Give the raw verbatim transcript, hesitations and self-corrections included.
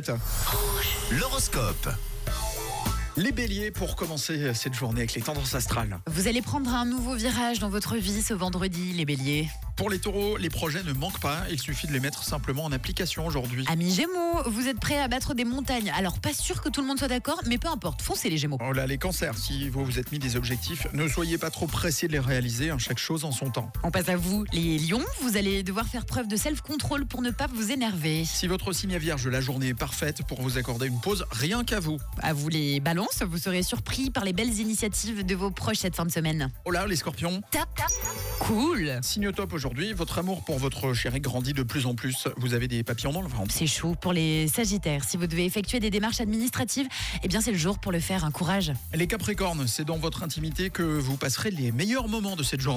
sept. L'horoscope. Les béliers, pour commencer cette journée avec les tendances astrales. Vous allez prendre un nouveau virage dans votre vie ce vendredi, les béliers. Pour les taureaux, les projets ne manquent pas, il suffit de les mettre simplement en application aujourd'hui. Amis gémeaux, vous êtes prêts à battre des montagnes. Alors pas sûr que tout le monde soit d'accord, mais peu importe, foncez les gémeaux. Oh là, les cancers, si vous vous êtes mis des objectifs, ne soyez pas trop pressés de les réaliser, hein, chaque chose en son temps. On passe à vous, les lions, vous allez devoir faire preuve de self-control pour ne pas vous énerver. Si votre signe est vierge, la journée est parfaite pour vous accorder une pause rien qu'à vous. À vous les balances, vous serez surpris par les belles initiatives de vos proches cette fin de semaine. Oh là, les scorpions, Tap, tap. Cool. signe top aujourd'hui, votre amour pour votre chéri grandit de plus en plus. Vous avez des papillons dans le ventre. C'est chaud pour les sagittaires. Si vous devez effectuer des démarches administratives, eh bien c'est le jour pour le faire, un courage. Les capricornes, c'est dans votre intimité que vous passerez les meilleurs moments de cette journée.